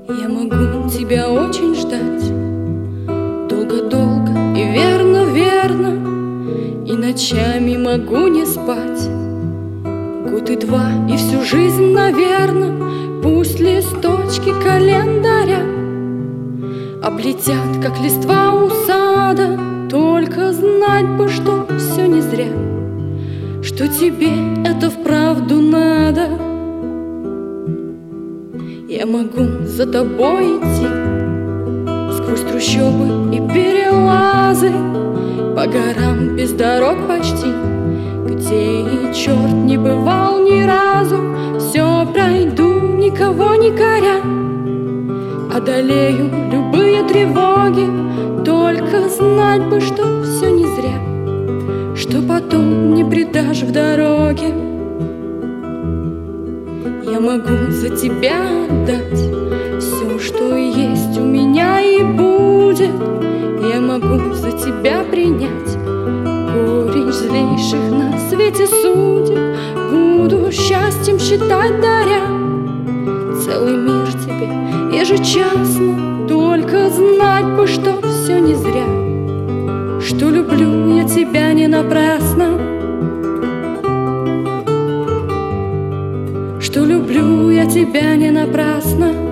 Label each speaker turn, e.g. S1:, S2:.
S1: Я могу тебя очень ждать, долго-долго и верно-верно, и ночами могу не спать. Год и два, и всю жизнь, наверно, пусть листочки календаря облетят, как листва у сада. Только знать бы, что все не зря, что тебе это вправду надо. Я могу за тобой идти сквозь трущобы и перелазы, по горам без дорог почти, где и черт не бывал ни разу. Все пройду, никого не коря, одолею любые тревоги. Только знать бы, что все не зря, что потом не предашь в дороге. Я могу за тебя отдать все, что есть у меня и будет. Я могу за тебя принять горечь злейших на свете судеб. Буду счастьем считать, даря целый мир тебе ежечасно. Только знать бы, что все не зря, что люблю я тебя не напрасно, что люблю я тебя не напрасно.